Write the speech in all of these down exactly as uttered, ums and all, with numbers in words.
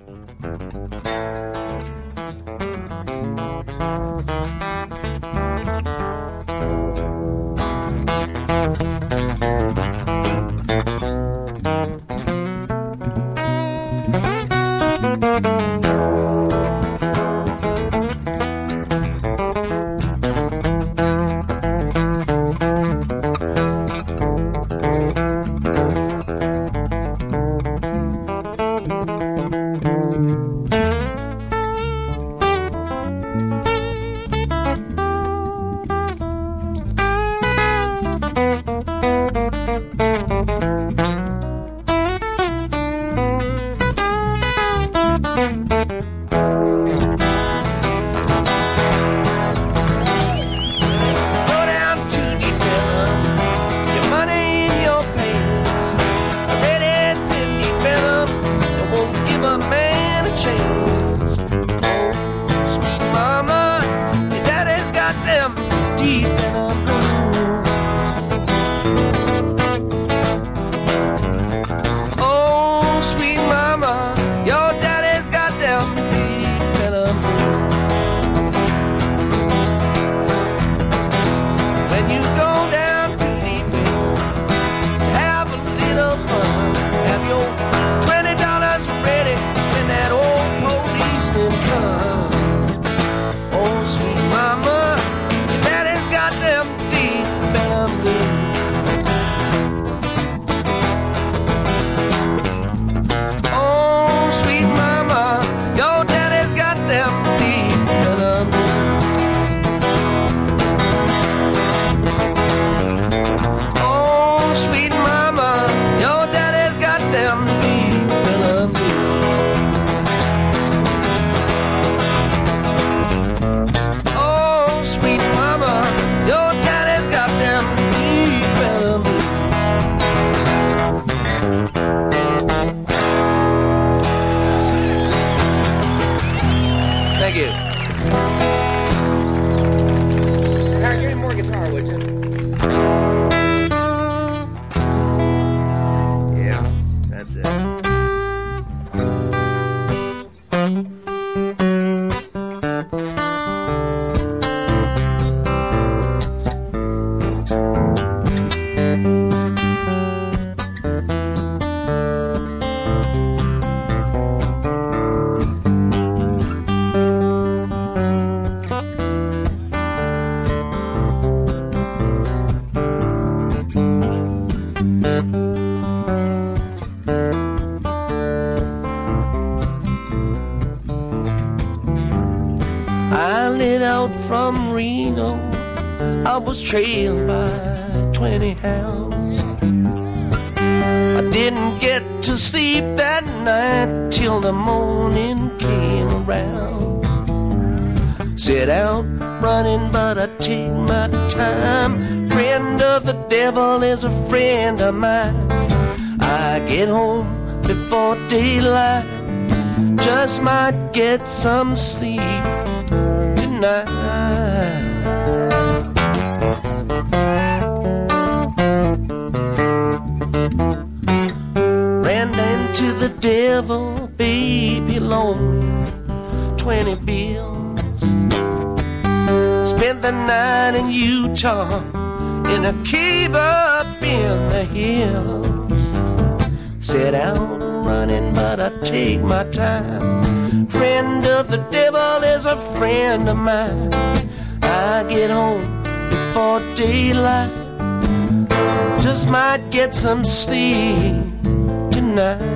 From Reno, I was trailed by twenty hounds. I didn't get to sleep that night till the morning came around. Set out running, but I take my time. Friend of the devil is a friend of mine. I get home before daylight, just might get some sleep tonight. Ran into the devil, baby, lonely, twenty bills. Spent the night in Utah in a cave up in the hills. Set out running, but I take my time. Friend of the devil is a friend of mine. I get home before daylight, just might get some sleep tonight.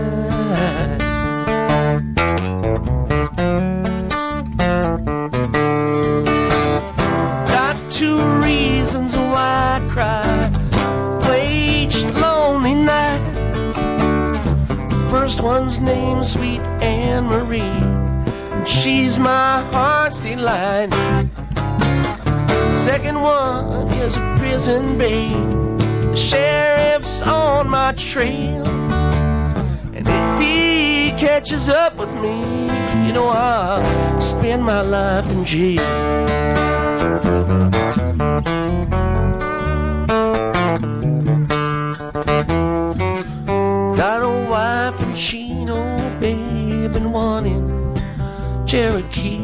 Got two reasons why I cry for each lonely night. First one's named Sweet Anne Marie, and she's my heart's delight. Second one is a prison babe. The sheriff's on my trail, and if he catches up with me, you know I'll spend my life in jail. Got a wife in Chino, babe, and one in Cherokee.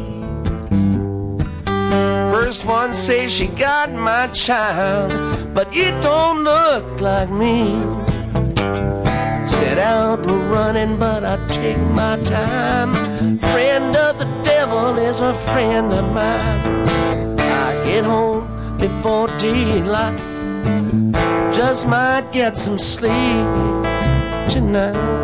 First one says she got my child, but it don't look like me. Set out running, but I take my time. Friend of the devil is a friend of mine. I get home before daylight, just might get some sleep tonight.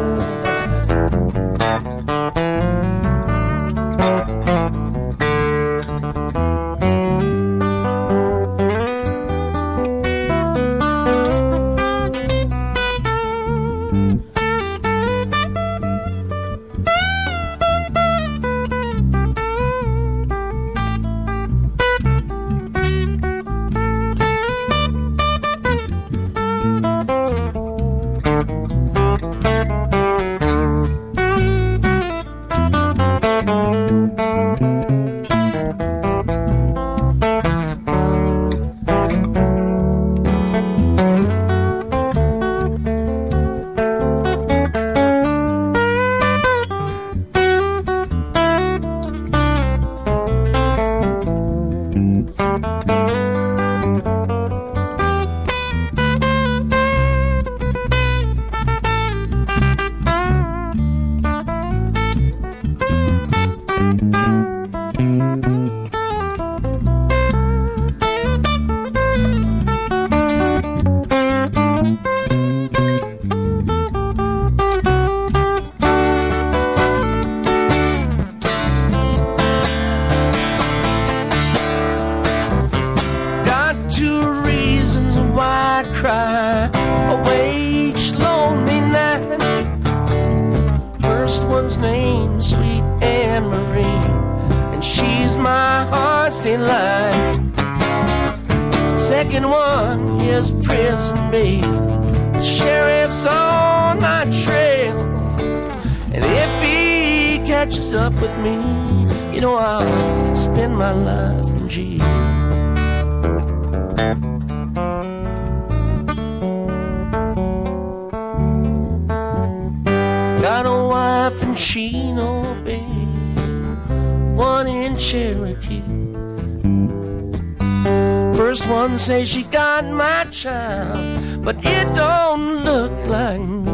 Say she got my child, but it don't look like me.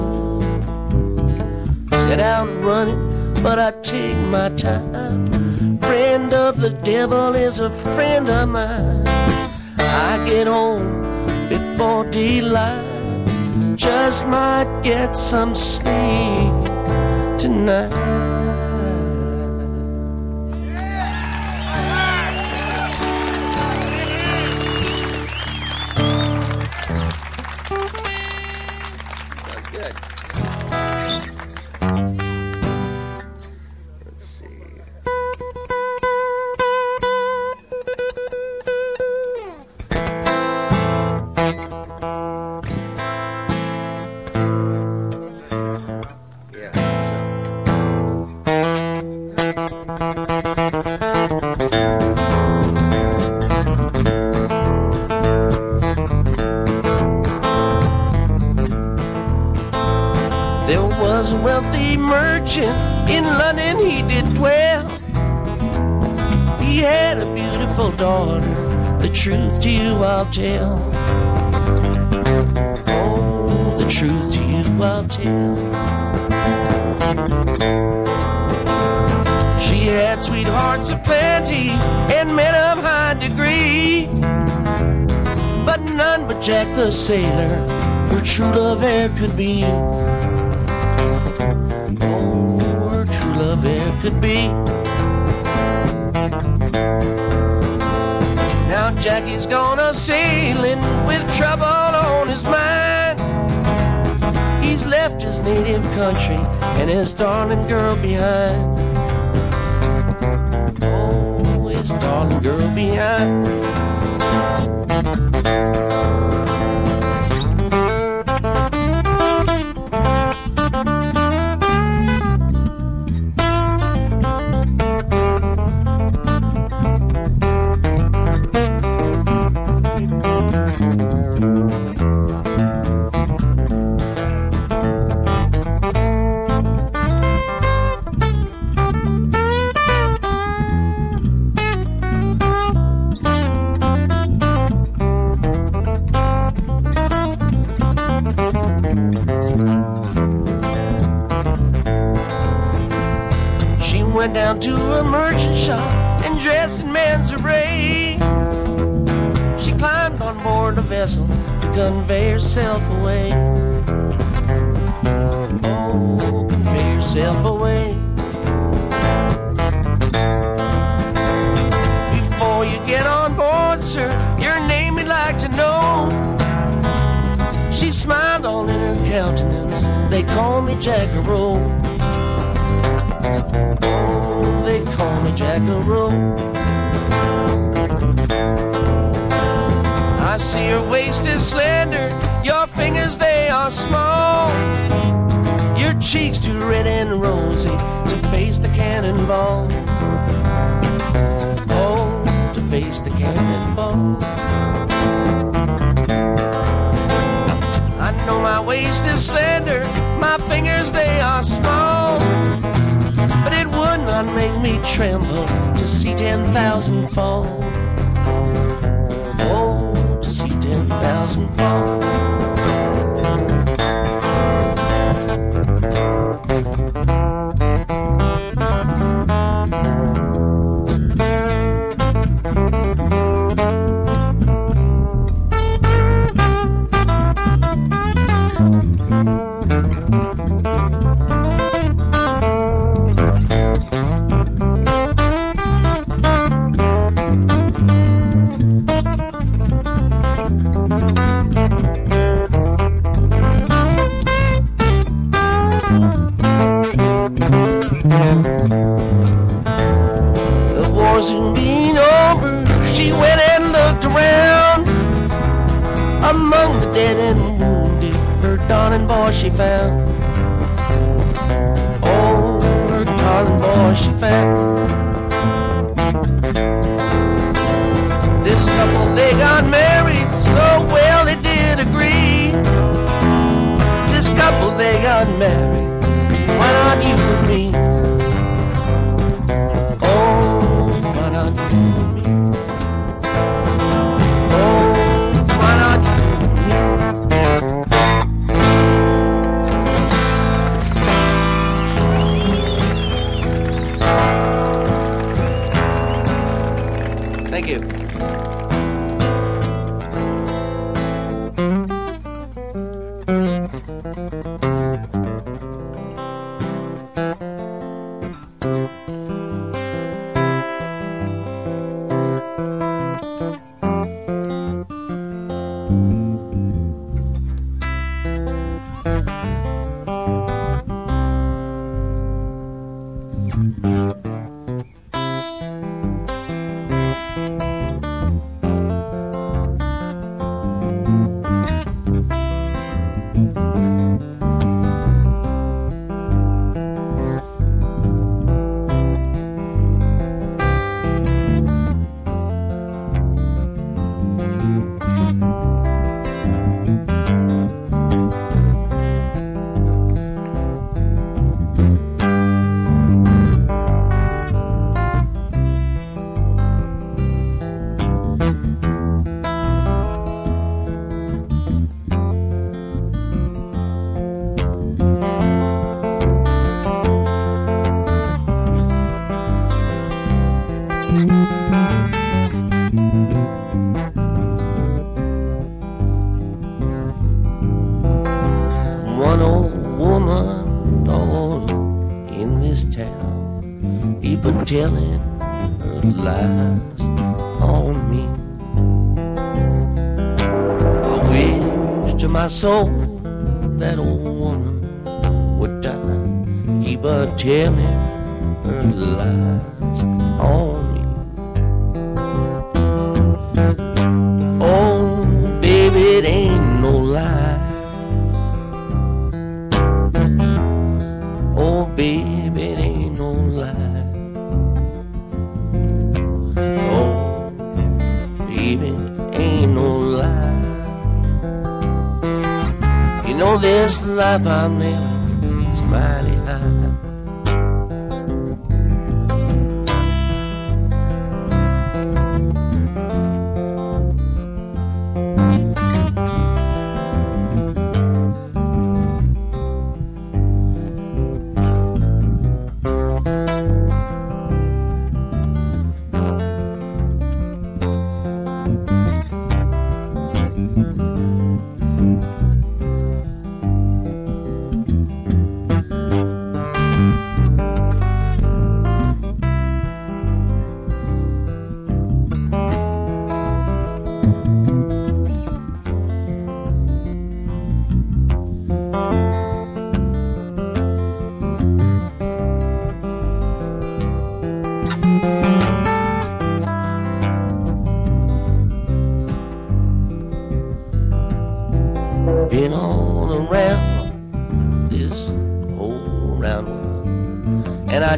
Set out running, but I take my time. Friend of the devil is a friend of mine. I get home before daylight, just might get some sleep tonight. In London he did dwell. He had a beautiful daughter, the truth to you I'll tell. Oh, the truth to you I'll tell. She had sweethearts aplenty and men of high degree, but none but Jack the sailor her true love e'er could be. Love ever could be. Now Jackie's gone a sailing with trouble on his mind. He's left his native country and his darling girl behind. Oh, his darling girl behind. went down to a merchant shop and dressed in man's array. She climbed on board a vessel to convey herself away. Oh, convey herself away. Before you get on board, sir, your name we'd like to know. She smiled all in her countenance. They call me Jackaroo. Oh, they call me Jackaroo. I see her waist is slender, your fingers they are small, your cheeks too red and rosy to face the cannonball. Oh, to face the cannonball. I know my waist is slender, my fingers they are small, but it would not make me tremble to see ten thousand fall. Oh, to see ten thousand fall. She found, oh, her darling boy she found. This couple, they got married, so well they did agree. This couple, they got married, why not you and me? Oh, why not you and me? Oh, why not you? Thank you. One old woman, Lord, in this town, people telling her lies on me. I wish to my soul that old woman would die, keep her telling her lies on me. Oh, baby, it ain't no lie. Oh, baby, it ain't no lie. Oh, baby, it ain't no lie. You know this life I'm living is mighty high.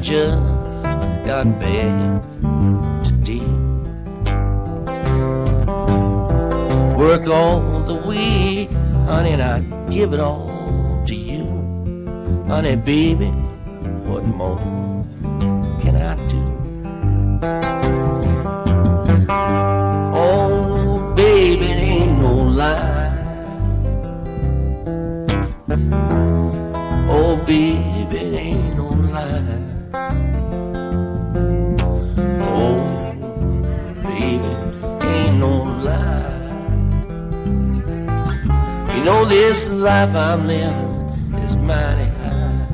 just got back today. Work all the week, honey, and I'd give it all to you. Honey, baby, what more can I do? Oh, baby, it ain't no lie. Oh, baby, it ain't no lie. Oh, baby, ain't no lie. You know this life I'm living is mighty high.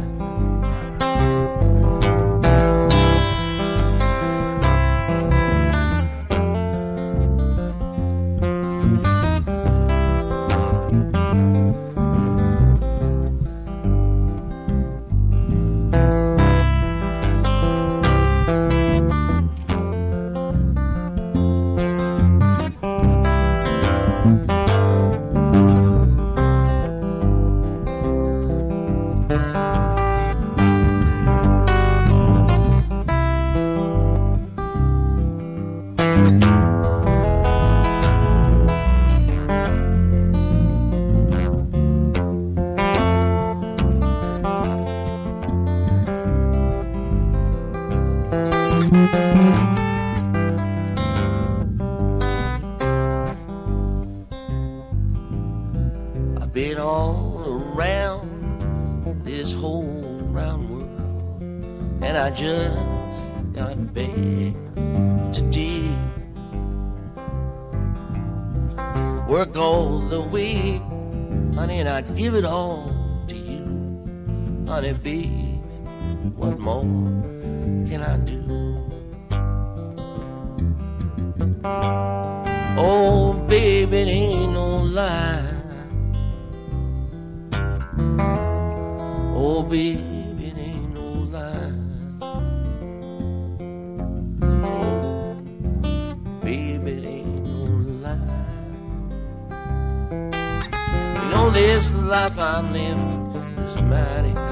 I've been all around this whole round world, and I just got back today. Work all the week, honey, and I'd give it all to you. Honey, baby, what more can I do? Oh, baby, it ain't no lie. Oh, baby, it ain't no lie. Oh, baby, it ain't no lie. You know this life I'm living is mighty high.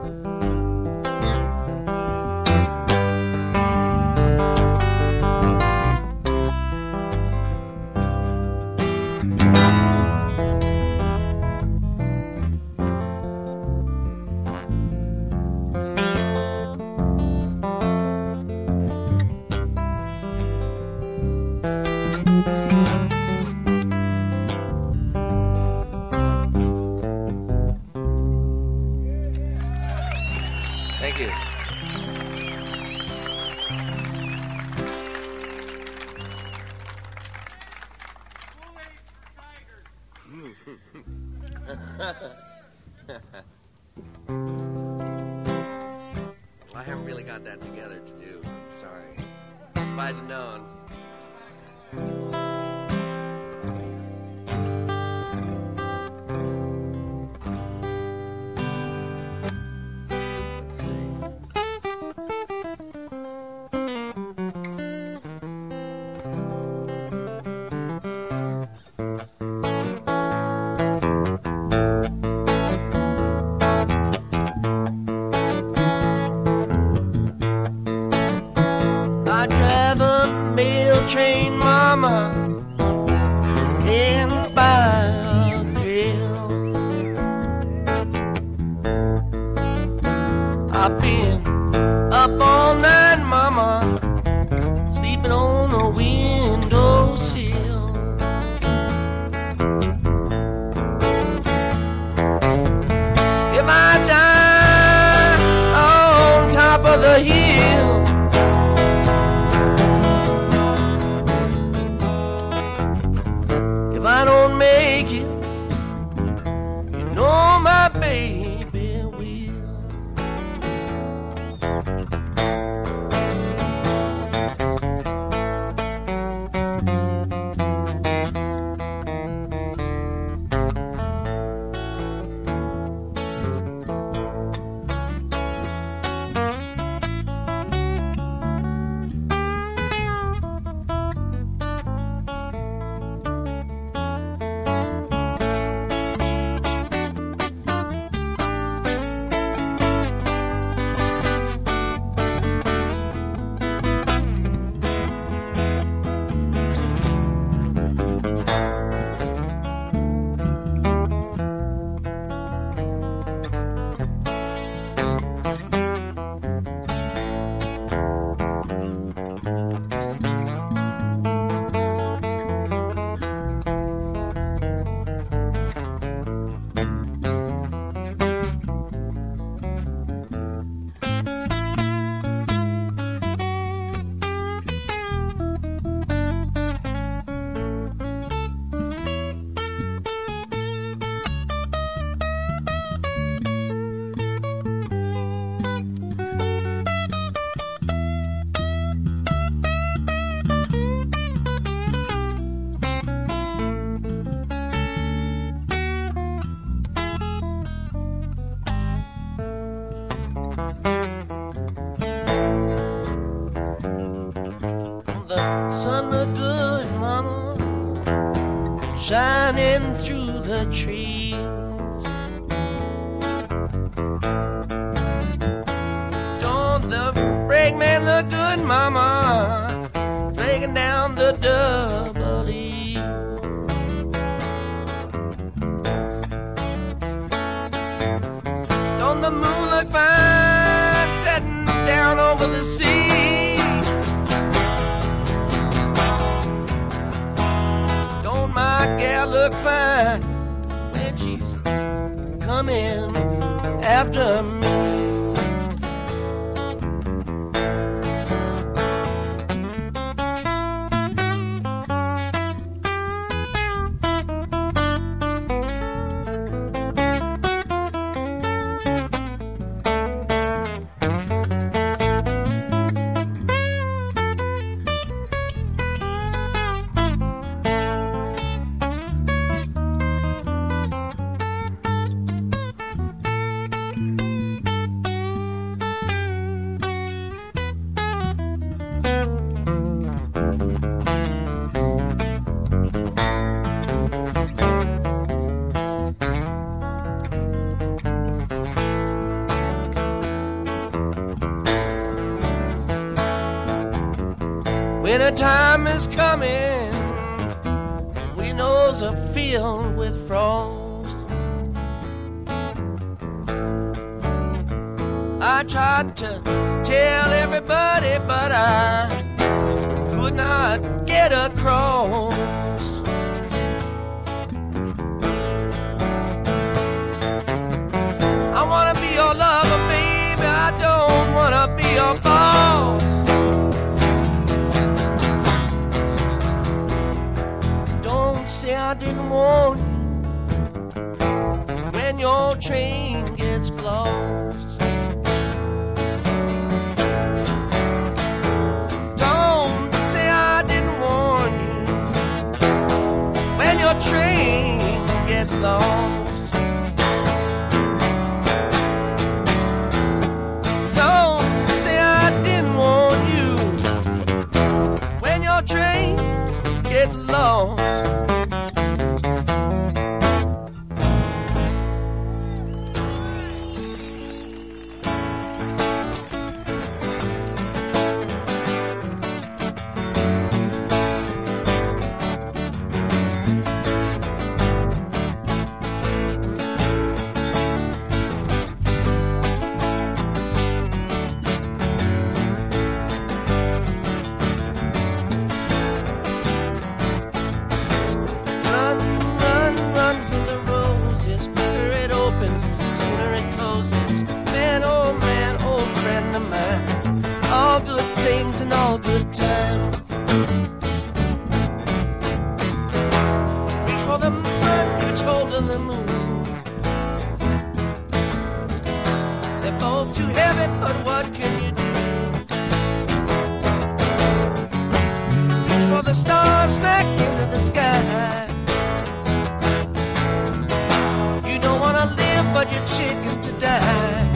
Thank you. I haven't really got that together to do. Sorry. If I'd have known. Train, mama, can't buy a thrill. I've been up all night, mama, sleeping on a windowsill. If I die on top of the hill, if I don't make it, you know my baby will. sun looked good, mama, shining through the trees. Don't the brakeman look good, mama, breaking down the double E. Don't the moon look fine, setting down over the sea? Don't my gal look fine when she's coming after me? Winter time is coming, windows are filled with frost. I tried to tell everybody, but I could not get across. I wanna be your lover, baby, I don't wanna be your boss. Say I didn't warn you when your train gets closed. Don't say I didn't warn you when your train gets lost. Don't say I didn't warn you when your train gets lost. And all good time. Reach for the sun, reach hold of the moon. They're both too heavy, but what can you do? Reach for the stars smack into the sky. You don't wanna live, but you're chicken to die.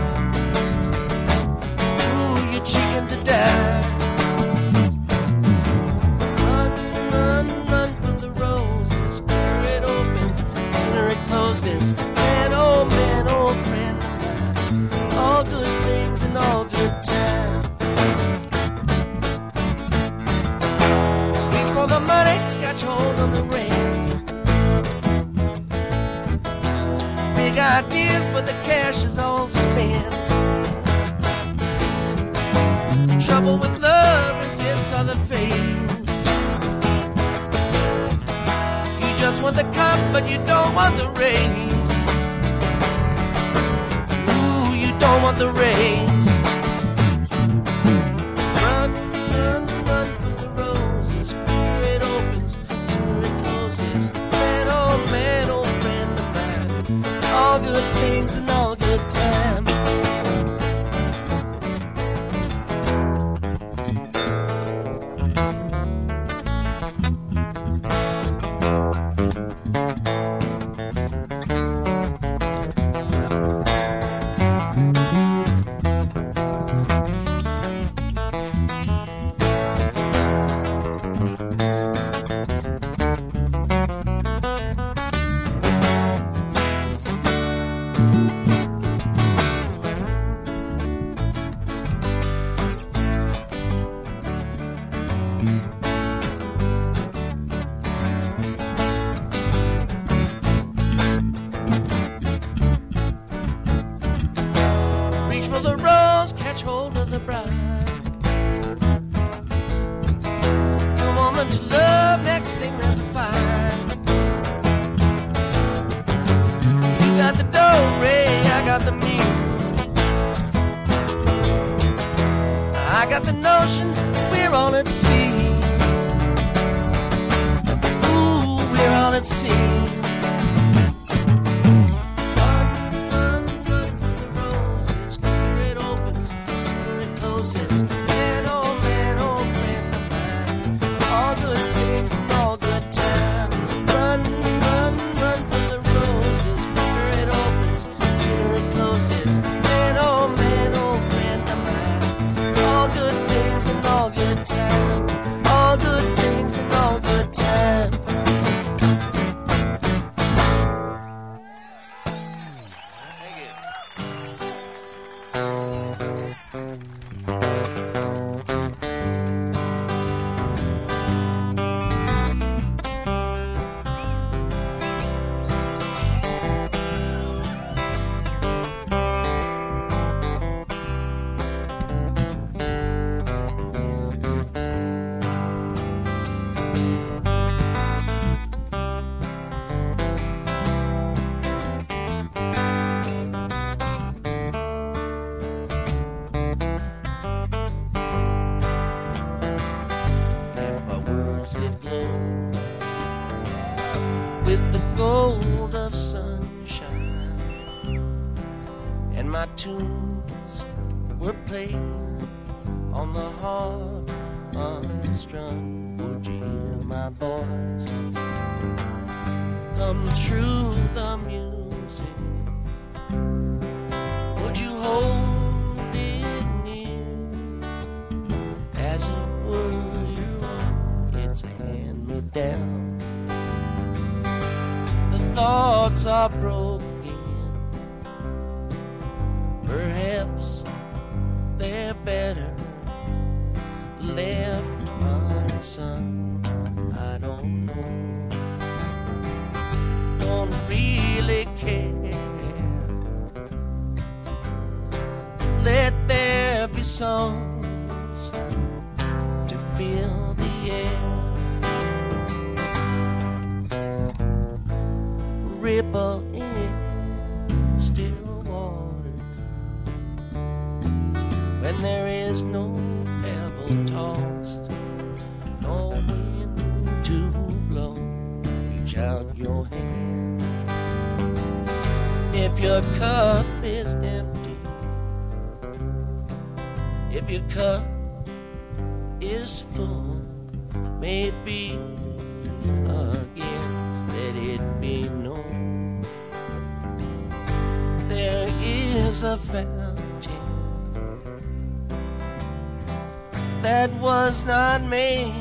Ooh, you're chicken to die. Man, oh man, old friend of mine, all good things and all good time. Reach for the money, catch hold on the rain. Big ideas, but the cash is all spent. Trouble with love is its other face. Just want the cup, but you don't want the race. Ooh, you don't want the race. Run, run, run for the roses. Where it opens, where it closes. Man, oh man, old friend of mine. All good things and all good time. Reach for the rose, catch hold of the bride. Your woman to love, next thing there's a fight. You got the dough, Ray, I got the meat. I got the notion we're all at sea. Ooh, we're all at sea. Run, run, run for the roses. Sooner it opens, sooner it closes. Man, oh man, oh friend of mine. All good things and all good time. Run, run, run for the roses. Sooner it opens, sooner it closes. Man, oh man, oh friend of mine. All good things and all good time. All good things and all good time. Thank you. If my words did glow with the gold of sunshine, and my tunes were played on the harp unstrung, would you hear my voice come through the music? Would you hold it near as it were your own? It's a hand me down. The thoughts are broken. Perhaps they're better left unsung. I don't know. Don't really care. Let there be songs to fill the air. Ripple in still water when there is no pebble tossed, no wind to blow. Reach out your hand. If your cup is empty, if your cup is full, maybe again let it be known there is a fountain that was not made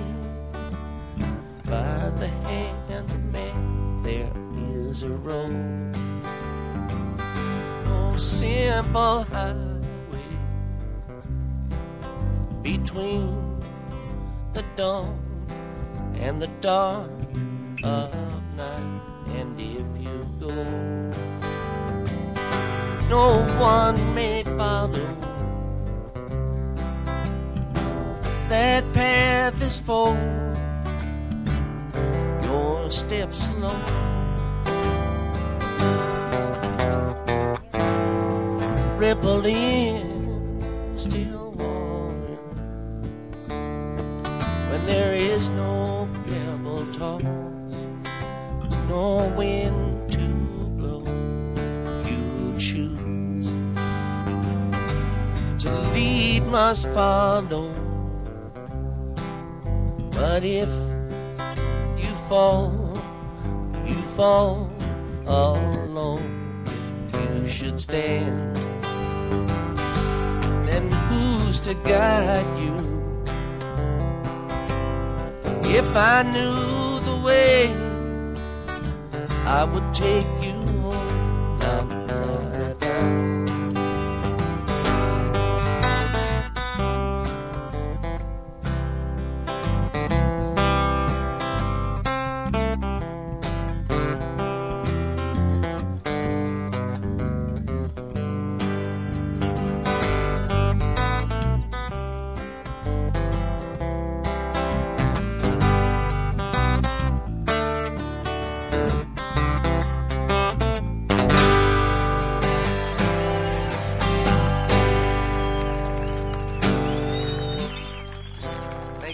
by the hand of man. There is a road, no simple highway between the dawn and the dark of night. And if you go, no one may follow. That path is for your steps alone. Ripple in still water when there is no pebble toss, no wind to blow. You choose to lead, must follow. But if you fall, you fall alone. If you should stand, then who's to guide you? If I knew the way, I would take you home. La, la, la.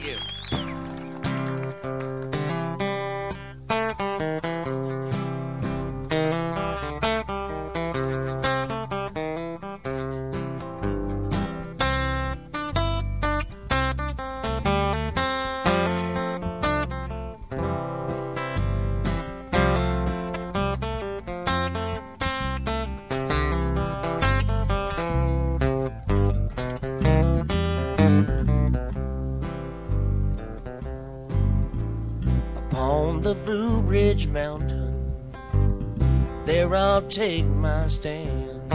Thank you. The Blue Ridge Mountain, there I'll take my stand.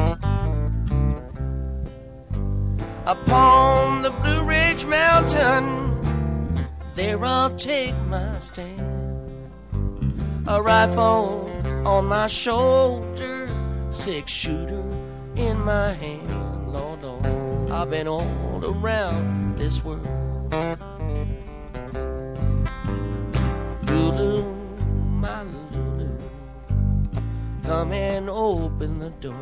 Upon the Blue Ridge Mountain, there I'll take my stand. A rifle on my shoulder, six shooter in my hand. Lord, Lord, I've been all around this world. Lulu, my Lulu, come and open the door.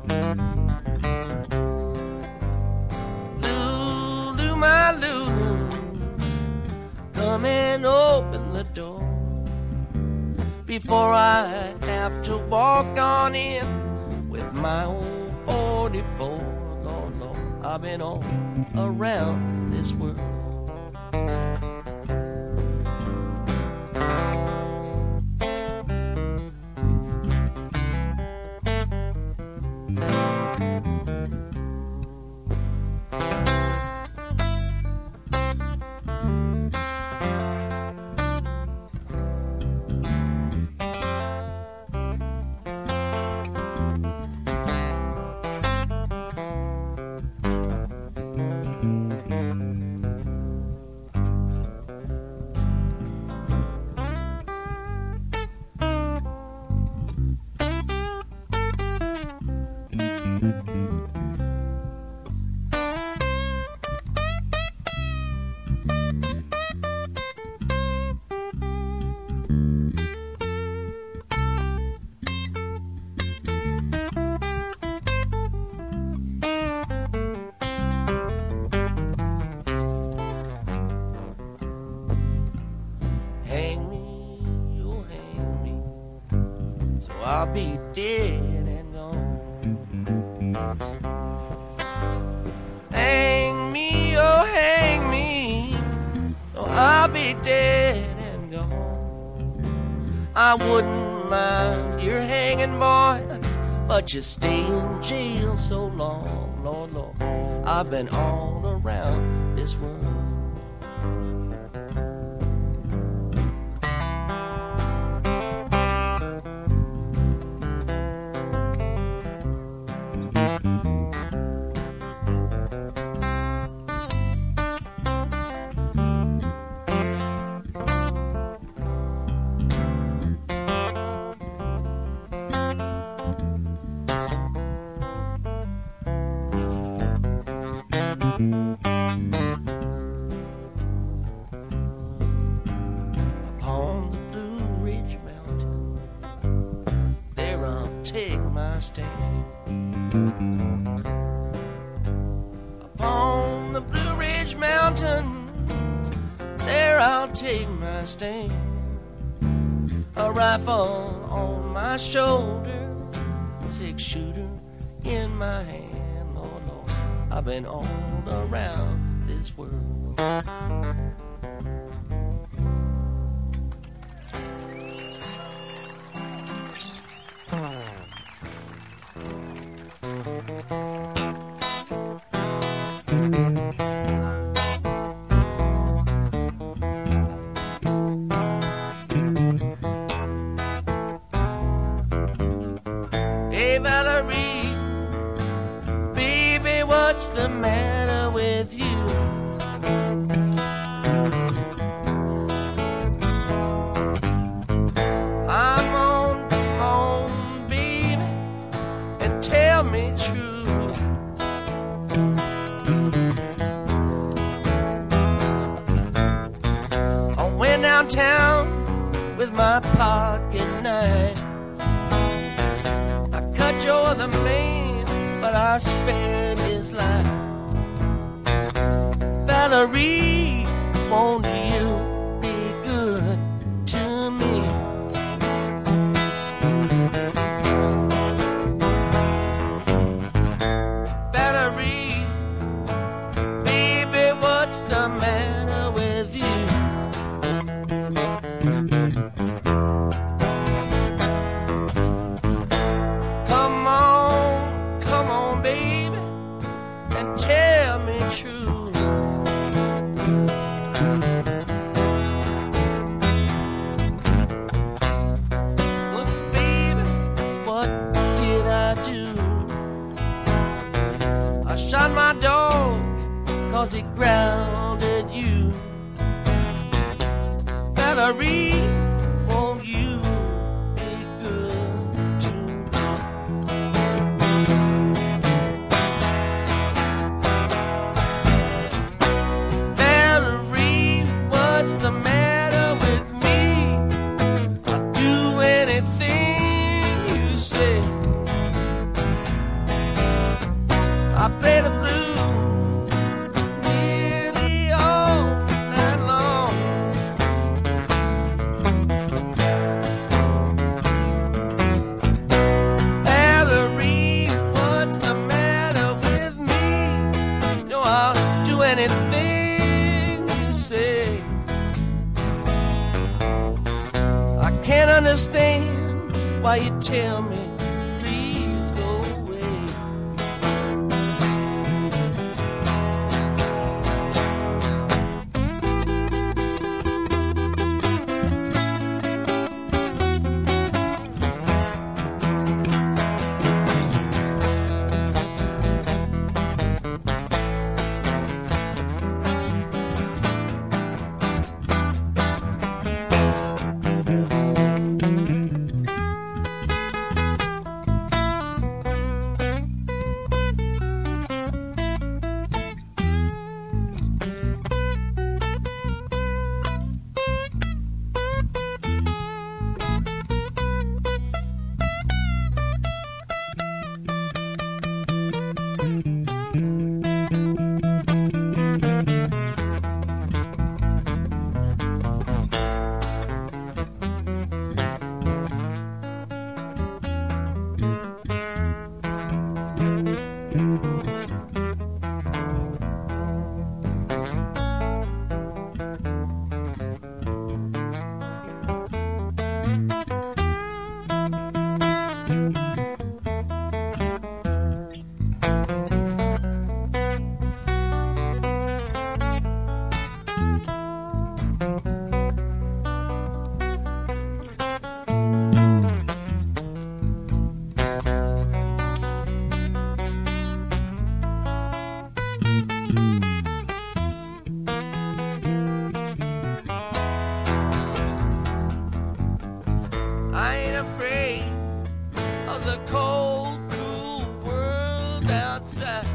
Lulu, my Lulu, come and open the door. Before I have to walk on in with my old forty-four. Lord, Lord, I've been all around this world. I'll be dead and gone. Hang me, oh hang me, oh I'll be dead and gone. I wouldn't mind your hanging, boys, but you stay in jail so long, Lord, Lord. I've been all around this world. Upon the Blue Ridge Mountain, there I'll take my stand. Upon the Blue Ridge Mountains, there I'll take my stand. A rifle on my shoulder, six shooter in my hand. Lord, Lord, I've been all around this world. Hey Valerie, baby, what's the matter with you? I'm on the phone, baby, and tell me true. I went downtown with my pocket knife. You're the man, but I spared his life. Valerie, won't you be good to me? Valerie, baby, what's the matter with you? Come on, come on, baby, and tell me true. Well, baby, what did I do? I shot my dog 'cause he growled at you. Valerie, won't you be good to me? Valerie, what's the matter with me? I'll do anything you say. I play the blues nearly all night long. Valerie, what's the matter with me? No, I'll do anything you say. I can't understand why you tell me, please go away. I ain't afraid of the cold, cruel world outside.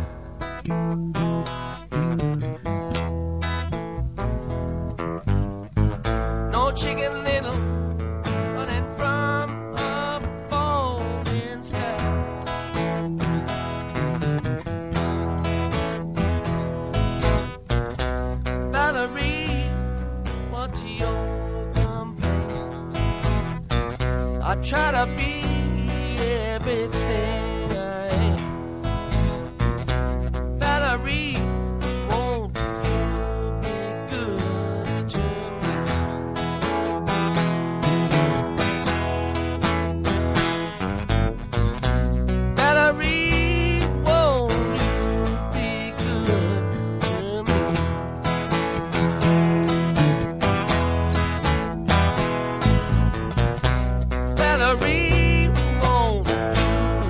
No chicken little running from a falling sky. Valerie, what's your complaint? I try to be everything I am. Valerie, won't you be good to me? Valerie, won't you be good to me? Valerie, won't you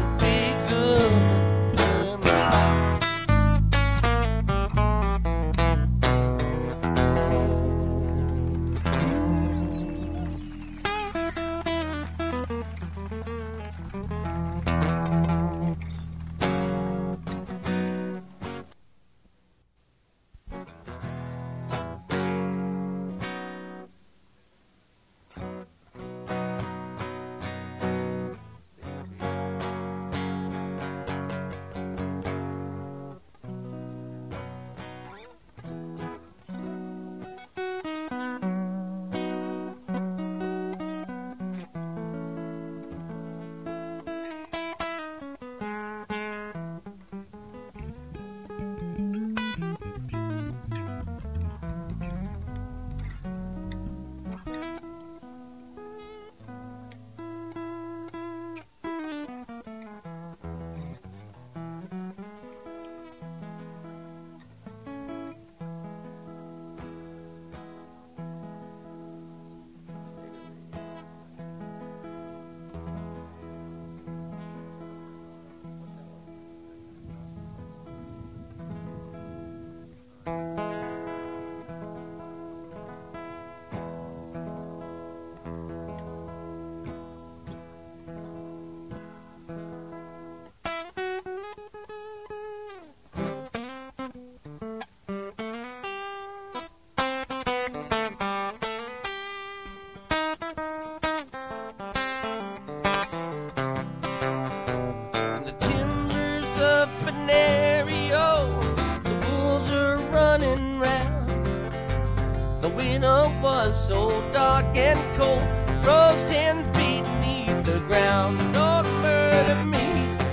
The winter was so dark and cold, froze ten feet beneath the ground. Don't murder me,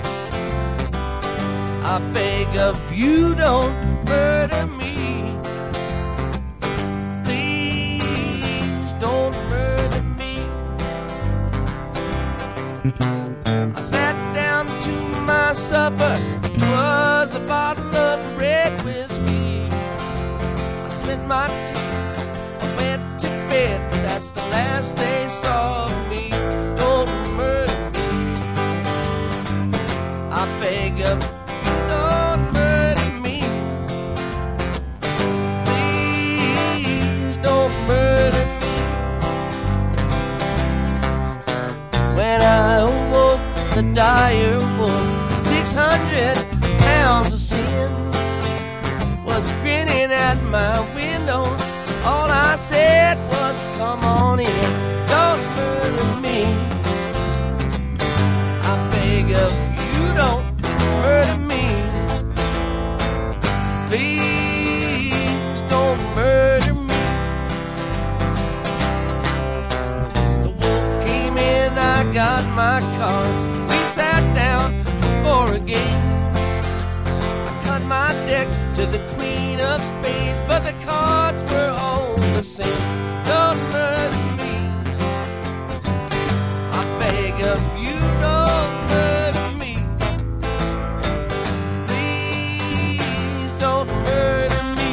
I beg of you, don't murder me. Please don't murder me. I sat down to my supper, which was a bottle of red whiskey. I spent my day, I went to bed, that's the last they saw of me. Don't murder me, I beg of you. Don't murder me. Please don't murder me. When I awoke, the dire wolf, six hundred pounds of sin, was grinning at my window. All I said was, come on in. Don't murder me, I beg of you, don't murder me. Please don't murder me. The wolf came in, I got my cards. We sat down for a game. I cut my deck to the queen of spades, but the cards were all the same. Don't murder me, I beg of you, don't murder me. Don't murder me.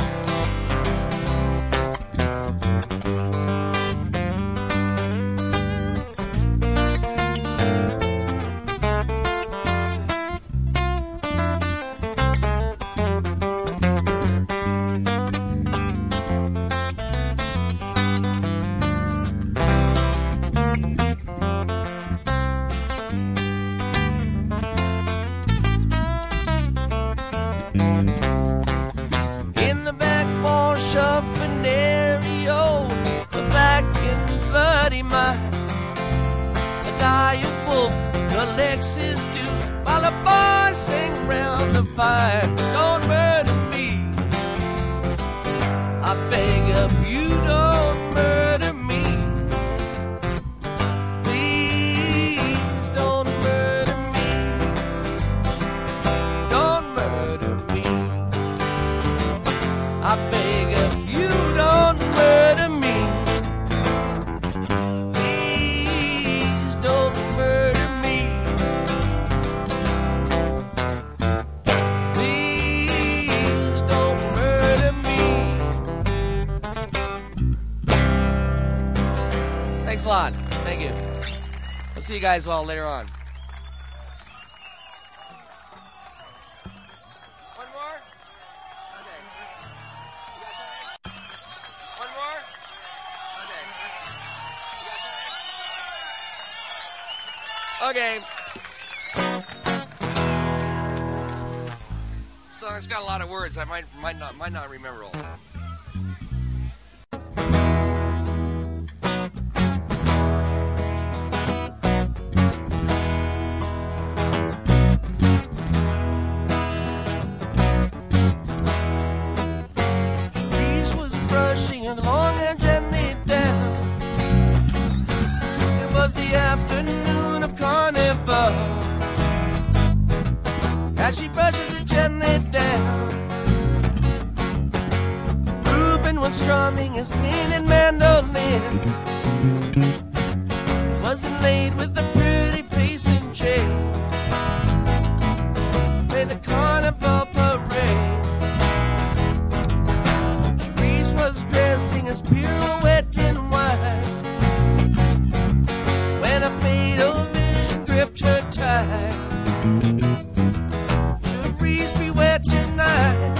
Fire. Don't murder me, I beg of you, don't murder me. Please don't murder me. Don't murder me, I beg of you, don't murder me. Please don't murder me. Thanks a lot. Thank you. I'll see you guys all later on. One more? Okay. You got time? One more? Okay. You got time? Okay. Song's got a lot of words. I might might not might not remember all of them. Along and gently down. It was the afternoon of carnival. As she brushes it gently down, Reuben was strumming his painted mandolin. Wasn't laid with a pretty face in jail. Play the carnival parade. Was dressing as pirouette in white when a fatal vision gripped her tight. Cherise, beware tonight.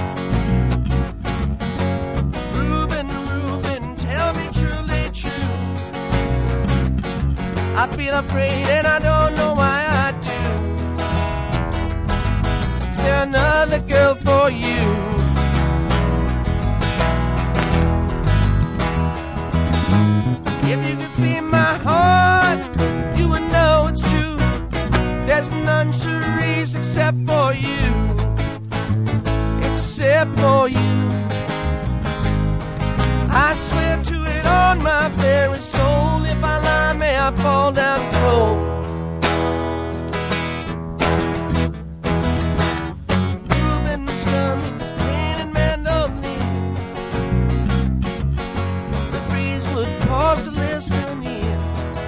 Reuben, Reuben, tell me truly true. I feel afraid and I don't know why I do. Is there another girl for you? If you could see my heart, you would know it's true. There's none, Cherise, except for you. Except for you. I swear to it on my very soul, if I lie, may I fall down cold. Reuben strummed his painted mandolin. The breeze would pause to listen in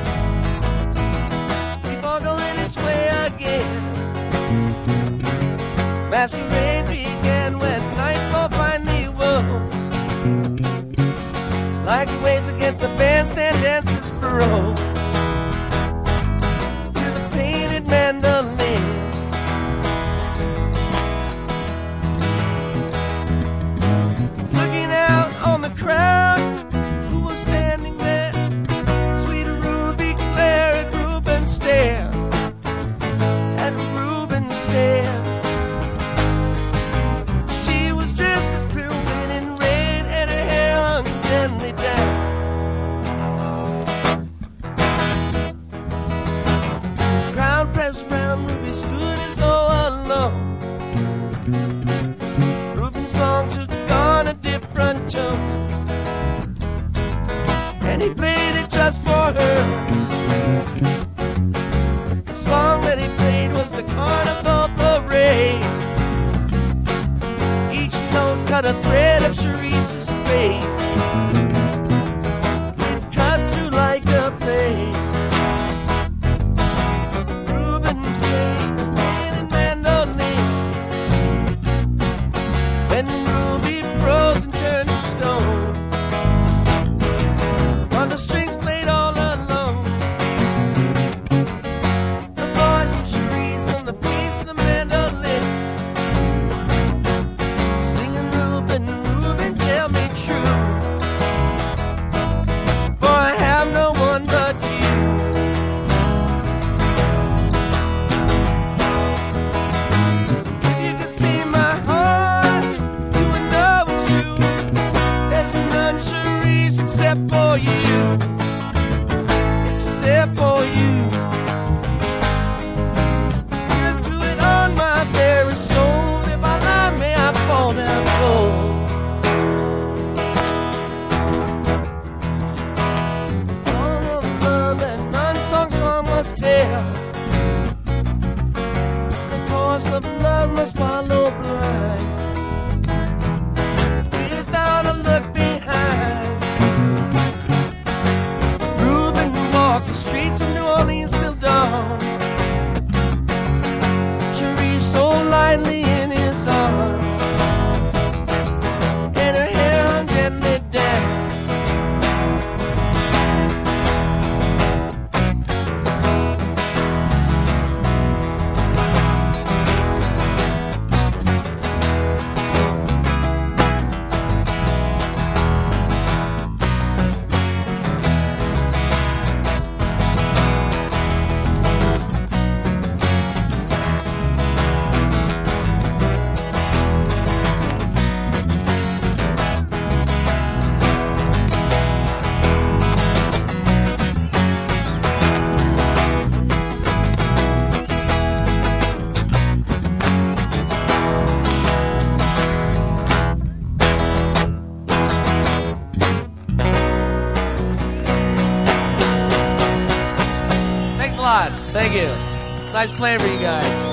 before going its way again. Masquerade began when nightfall finally woke. Like waves against the bandstand dancers broke to the painted mandolin. Looking out on the crowd who was standing there, sweet Ruby glared at Reuben stare, at Reuben stare. She was dressed as Reuben in red and her hair hung gently down. Crowd pressed round, Ruby stood as though alone. Reuben's song took on a different tone, and he played it just for her. The song that he played was the Carnival Parade. Each note cut a thread of Cherise's fate, cut through like a blade. Reuben's playing his painted mandolin. When Ruby froze and turned to stone, while the strings played all alone, the voice of Cherise on the piece of the mandolin, singing Reuben, Reuben, tell me true, for I have no one but you. If you could see my heart, you would know it's true. There's none, Cherise, except for you, except for you. I'll do it on my very soul. If I lie, may I fall down cold. All of love and unsung song must tell. The course of love must follow blind, without a look behind. Reuben walked the streets of New Orleans till dawn, Cherise so lightly in his arms, and her hair hung gently down. Thank you. Nice playing for you guys.